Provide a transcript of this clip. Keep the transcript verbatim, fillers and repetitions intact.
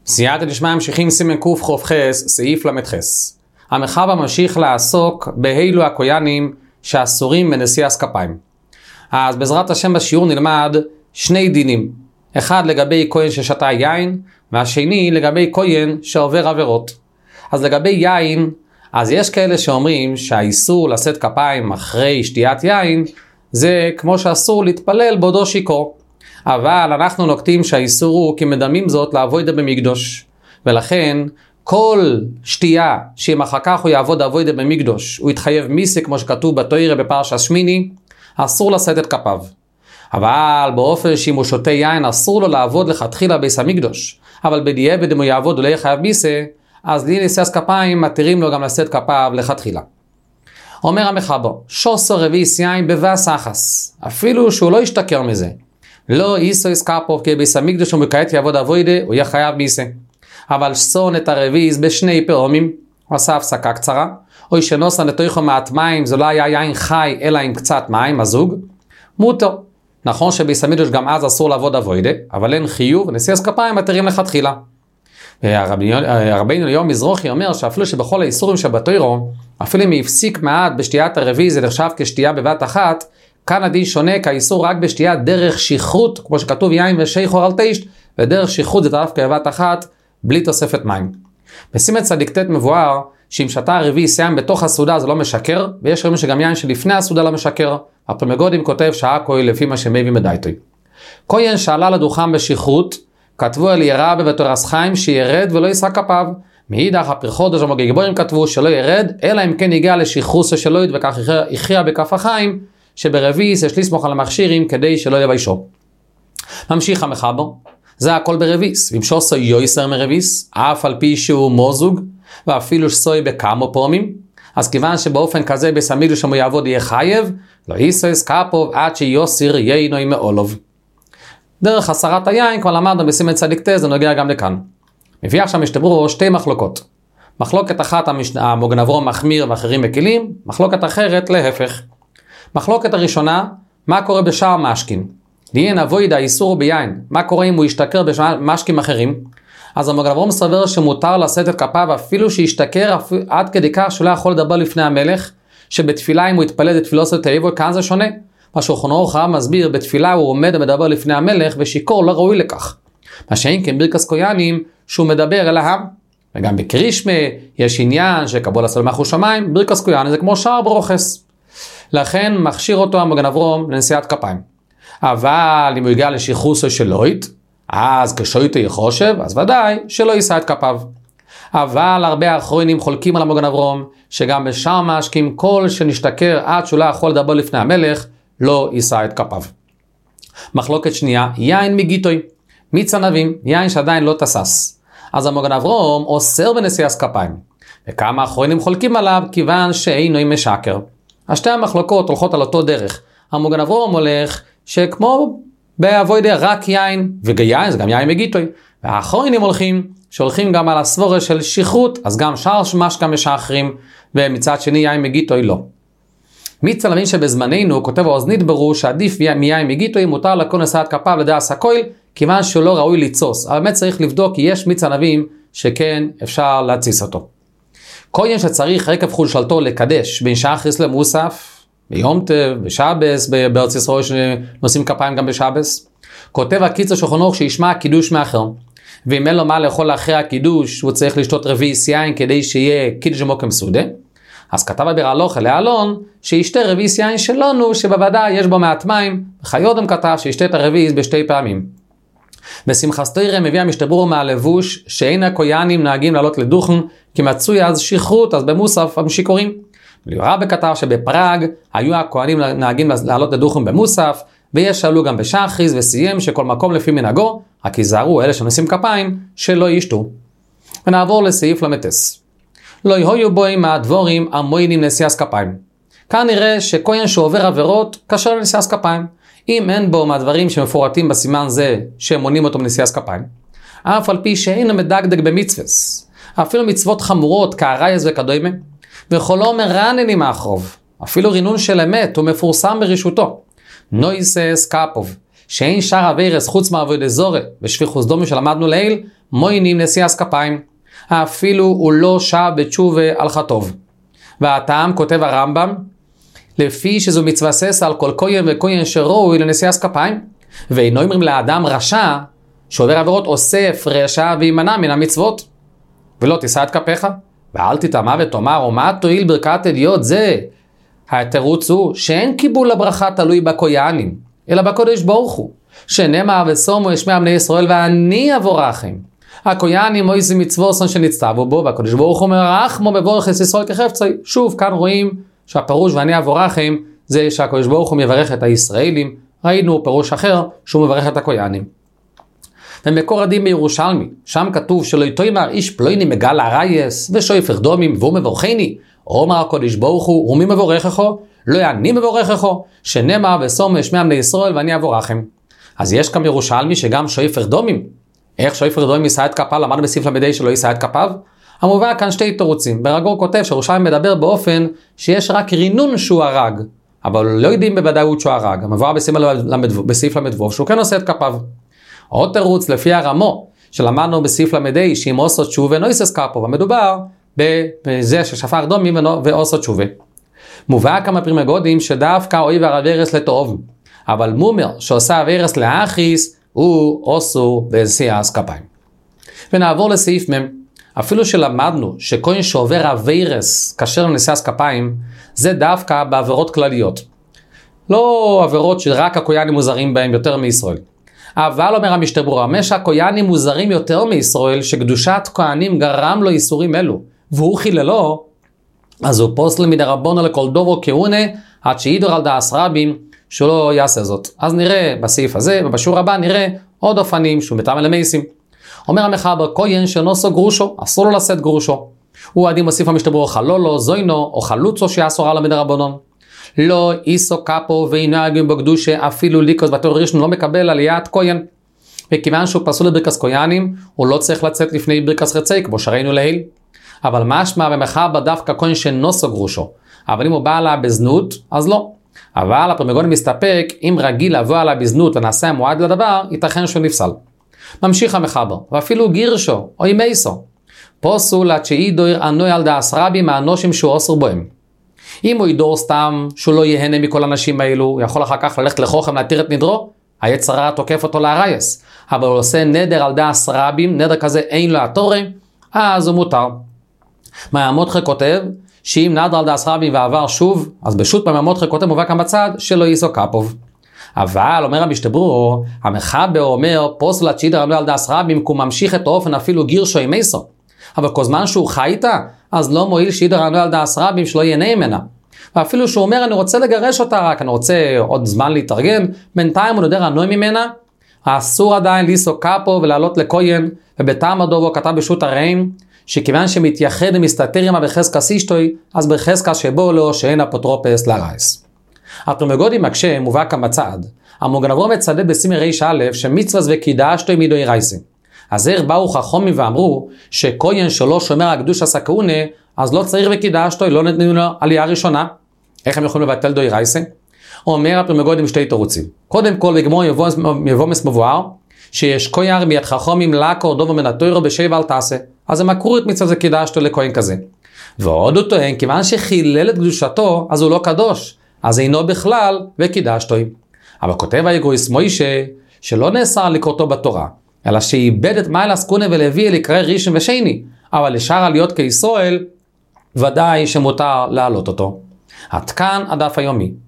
סייעתא דשמיא ממשיכים סימן קח"ח סעיף למ"ח. המחבר ממשיך לעסוק באילו הכוינים שאסורים בנשיאת כפיים. אז בעזרת השם בשיעור נלמד שני דינים. אחד לגבי כהן ששתה יין, והשני לגבי כהן שעובר עבירות. אז לגבי יין, אז יש כאלה שאומרים שהאיסור לשאת כפיים אחרי שתיית יין, זה כמו שאסור להתפלל בעודו שיכור. אבל אנחנו נוקטים שהאיסור הוא כי מדמים זאת לעבודה במקדוש. ולכן כל שתייה שאם אחר כך הוא יעבוד עבודה במקדוש, הוא יתחייב מיסה כמו שכתוב בתורה בפרשת שמיני, אסור לשאת את כפיו. אבל באופן שאם הוא שותה יין אסור לו לעבוד לכתחילה בית המקדוש. אבל בדיעבד אם הוא יעבוד ולא יחייב מיסה, אז לי נשיאת כפיים מתירים לו גם לשאת כפיו לכתחילה. אומר המחבר, שוסו רביס יין בבס אחס, אפילו שהוא לא ישתכר מזה. לא איסו איסקפוב כי בית המקדוש הוא כעת יעבוד עבודה, הוא יהיה חייב מיסה. אבל שון את הרביס בשני פעמים, הוא עשה הפסקה קצרה, או שנוסה נתויכו מעט מים, זה לא היה יין חי אלא עם קצת מים, הזוג, מותר. נכון שבית המקדוש גם אז אסור לעבוד עבודה, אבל אין חיוב, נשיאת כפיים מתירים לכתחילה. רבינו אליהו מזרחי אומר שאפילו שבכל האיסורים שבתורה, אפילו אם יפסיק מעט בשתיית הרביס זה נחשב כשתייה בבת אחת, כאן הדין שונה כאיסור רק בשתייה דרך שכרות, כמו שכתוב יין ושיכור על תשת, ודרך שכרות זה דווקא בבת אחת, בלי תוספת מים. בסימן צדיק ת' מבואר, שאם שתה הרביס יין בתוך הסעודה זה לא משקר, ויש רבים שגם יין שלפני הסעודה לא משקר. הפרמגודים כותב שהכל לפי מה שמביא מדייתוי. כהן שעלה לדוכן בשכרות, כתבו על יראה בבתורס חיים שירד ולא יישא כפיו. מאידך הפרחודש המגלגבורים כתבו שלא ירד, אלא אם כן הגיע לשכרוס שלא ید וכך הכריע בכף החיים, שברביס יש לסמוך על המכשירים כדי שלא יביישו. ממשיך המחבר, זה הכל ברביס, ואם שוסו יויסר מרביס, אף על פי שהוא מוזוג, ואפילו שסוי בכמה פעמים, אז כיוון שבאופן כזה בית המקדוש הוא יעבוד יהיה חייב, לא איסו איסקפוב עד שיוסיר יינוי מעולוב. דרך הסרת היין כבר למדנו בסימן צדיק ת' זה נוגע גם לכאן. מביא עכשיו משתברו שתי מחלוקות. מחלוקת אחת המוגן אברהם מחמיר ואחרים מקלים, מחלוקת אחרת להפך. מחלוקת הראשונה, מה קורה בשאר משקים? דיין אבוידה איסור ביין, מה קורה אם הוא ישתכר במשקים אחרים? אז המוגן אברהם סובר שמותר לשאת את כפיו אפילו שישתכר עד כדי כך שהוא לא יכול לדבר לפני המלך, שבתפילה אם הוא יתפלל את תפילו עושה תאיבו, כאן זה שונה. מה שולחן ערוך הרב מסביר, בתפילה הוא עומד ומדבר לפני המלך ושיכור לא ראוי לכך. מה שאין כן ברכת כהנים שהוא מדבר אל העם. וגם בקרישמה יש עניין שקבול עשה למלכות שמיים, ברכת כהנים זה כמו שער ברוכס. לכן מכשיר אותו המוגן אברהם לנשיאת כפיים. אבל אם הוא יגיע לשכרוסו שלוית, אז כשויתו יחושב, אז ודאי שלא יישא את כפיו. אבל הרבה האחרונים חולקים על המוגן אברהם, שגם בשאר משקים כל שנשתכר עד שהוא לא יכול לדבר לפני המלך, לא יישא את כפיו. מחלוקת שנייה, יין מגיטוי, מיץ ענבים, יין שעדיין לא תסס. אז המוגן אברהם אוסר בנשיאת כפיים. וכמה האחרונים חולקים עליו כיוון שאינו משקר. השתי המחלוקות הולכות על אותו דרך. המוגן אברהם הולך שכמו בעבודה רק יין, וגיין זה גם יין מגיטוי. והאחרונים הולכים שהולכים גם על הסבורה של שכרות, אז גם שאר משקה משחרים, ומצד שני יין מגיטוי לא. מיץ ענבים שבזמננו כותב האוזנית ברור שעדיף מיין מגיטוי מותר לכל נשיאת כפיו לדעס הכהן, כיוון שהוא לא ראוי ליצוס. אבל באמת צריך לבדוק כי יש מיץ ענבים שכן אפשר להציס אותו. כהן שצריך עקב חולשתו לקדש בין שחריס למוסף, ביום טב, בשבס, בארץ ישראל שנושאים כפיים גם בשבס, כותב הקיצור שולחן ערוך שישמע קידוש מאחר. ואם אין לו מה לאכול אחרי הקידוש, הוא צריך לשתות רביס יין כדי שיהיה קידוש מוקם סעודה. אז כתב אביר הלוכה לאלון שישתה רביס יין שלנו שבוודאי יש בו מעט מים, חיודם כתב שישתה את הרביס בשתי פעמים. בשמחת תורה מביא המשתברו מהלבוש שאין הכהנים נהגים לעלות לדוכן כי מצוי אז שכרות, אז במוסף הם שיכורים. לירבה כתב שבפראג היו הכהנים נהגים לעלות לדוכן במוסף, ויש שעלו גם בשחריס וסיים שכל מקום לפי מנהגו, רק יזהרו אלה שנושאים כפיים שלא ישתו. ונעבור לסעיף למטס. לא יהיו בו מהדבורים המועילים נשיאת כפיים. כאן נראה שכהן שעובר עבירות קשר לנשיאת כפיים. אם אין בו מהדברים שמפורטים בסימן זה שמונים אותו מנשיאת כפיים, אף על פי שאינו מדקדק במצווס, אפילו מצוות חמורות כהרייס וכדומה, וכל לא מרנני מאחרוב, אפילו רינון של אמת הוא מפורסם ברשותו. נויסס קפוב, שאין שאר אבירס חוץ מעבודה זורה ושפיכוס דומי שלמדנו לעיל, מוינים נשיאס כפיים, אפילו הוא לא שב בתשובה על חטוב. והטעם כותב הרמב"ם, לפי שזו מתבסס על כל כהן וכהן שראוי לנשיאס כפיים, ואינו אומרים לאדם רשע, שעובר עבירות אוסף רשע וימנע מן המצוות, ולא תישא את כפיך, ואל תטמא ותאמר, ומה תועיל ברכת הדיוט זה? התירוץ הוא שאין קיבול לברכה תלוי בכהנים, אלא בקודש ברוך הוא, שנאמר ושמו ישמע בני ישראל ואני אבורכם. הכהנים מויסי מצוות שנצטוו בו, והקודש ברוך הוא מרחמו מבורך את ישראל כחפצי. שוב, כאן רואים שהפירוש ואני אבורכם זה שהקודש ברוך הוא מברך את הישראלים. ראינו פירוש אחר שהוא מברך את הכהנים. במקור הדין בירושלמי, שם כתוב שלא יתאמר איש פלוני מגל הרייס ושויפך דומים והוא מבורכני, אומר הקודש ברוך הוא ומי מבורכךו? לא אני מבורכךו, שנאמר ושמו ישמע בני ישראל ואני אבורכם. אז יש כאן ירושלמי שגם שויפך דומים. איך שויפך דומים יישא את כפיו? למדנו בסעיף למדי שלא יישא את כפיו. המובא כאן שתי תירוצים. ברגור כותב שירושלמי מדבר באופן שיש רק רינון שהוא הרג, אבל לא יודעים בוודאות שהוא הרג. המובא בסעיף למדבוב שהוא כן עושה את כפיו. עוד תירוץ לפי הרמו שלמדנו בסעיף למדי שאם עושה תשובה נויסס כפו, ומדובר בזה ששפך דומים ועושה תשובה. מובא כמה פרימגודים שדווקא אויב הרברס לטוב, אבל מומר שעושה הרברס לאחיס הוא אוסור בנשיאס כפיים. ונעבור לסעיף מם. אפילו שלמדנו שכהן שעובר הרברס כאשר לנשיאס כפיים, זה דווקא בעבירות כלליות. לא עבירות שרק הכהנים מוזרים בהם יותר מישראל. אבל אומר המשתה ברורה, מה שהכהנים מוזרים יותר מישראל, שקדושת כהנים גרם לו איסורים אלו, והוא חיללו, אז הוא פוסל מדרבנו לכל דובו כהונה, עד שידור על דעס רבים, שלא יעשה זאת. אז נראה בסעיף הזה, ובשיעור הבא נראה עוד אופנים שהוא מטעם למייסים. אומר המחבר, כהן שנוסו גרושו, אסור לו לשאת גרושו. הוא עדים מוסיף המשתה ברורה, חלולו, זוינו, או חלוצו שיאסור עליו מדרבנון. לא איסו קפו ואינגים בקדושה, אפילו ליקוס בתור ראשון לא מקבל עליית כהן. וכיוון שהוא פסול לברכס כהנים, הוא לא צריך לצאת לפני ברכס חצי, כמו שראינו להיל. אבל משמע במחבר דווקא כהן שנוסו גרושו. אבל אם הוא בא עליה בזנות, אז לא. אבל הפרמגון מסתפק, אם רגיל לבוא עליה בזנות ונעשה מועד לדבר, ייתכן שהוא נפסל. ממשיך המחבר, ואפילו גירשו, או אימייסו. פוסול עד שאידור ענוי על דעס רבי מהאנושים שהוא אוסר בוהם. אם הוא ידור סתם שהוא לא יהנה מכל האנשים האלו, הוא יכול אחר כך ללכת לחוכם להתיר את נדרו, היצר הרע תוקף אותו להרייס. אבל הוא עושה נדר על דעס רבים, נדר כזה אין לו התורה, אז הוא מותר. מהמותחה כותב, שאם נדר על דעס רבים ועבר שוב, אז פשוט מהמותחה כותב מובא כאן בצד, שלא ייסו קפוב. אבל אומר המשתה ברורה, המחבר אומר, פוסל עד שידר על דעס רבים, כי הוא ממשיך את האופן אפילו גירשו עם איסו. אבל כל זמן שהוא חי איתה, אז לא מועיל שידר על דעס רבים שלא ייהנה ממנה. ואפילו שהוא אומר, אני רוצה לגרש אותה רק, אני רוצה עוד זמן להתארגן, בינתיים הוא נודר ענוי ממנה, האסור עדיין ליסו קפו ולעלות לכהן, ובטעם הדובו כתב בשו"ת הרעים, שכיוון שמתייחד ומסתתר עמה בחזקס אשתוי, אז בחזקס שבו לו שאין אפוטרופוס לרייס. הפרמגודי מקשה מובא כאן בצד, המוגנברו מצדד בסימי ריש א' שמצווה וקידשתוי מידוי רייסי. אז איך באו חכמים ואמרו שכהן שלא שומר הקדוש הסכהונה, אז לא צריך וקידשתוי, לא נתנו לו עלייה ראשונה. איך הם יכולים לבטל דוי רייסי? אומר הפרמגודים שתי תירוצים. קודם כל בגמור יבומס מבואר, שיש כהן מיד חכמים לקור דובו מן התורה בשבע אל תעשה. אז הם עקרו את מצווה וקידשתוי לכהן כזה. ועוד הוא טוען, כיוון שחילל את קדושתו, אז הוא לא קדוש. אז אינו בכלל וקידשתוי. אבל כותב היגרויס מוישה, שלא נאסר לקרותו בתורה, אלא שאיבד את מייל הסקונה ולהביא לקרוא ראשון ושני, אבל לשאר עליות כישראל, ודאי שמותר להעלות אותו. עד כאן הדף היומי.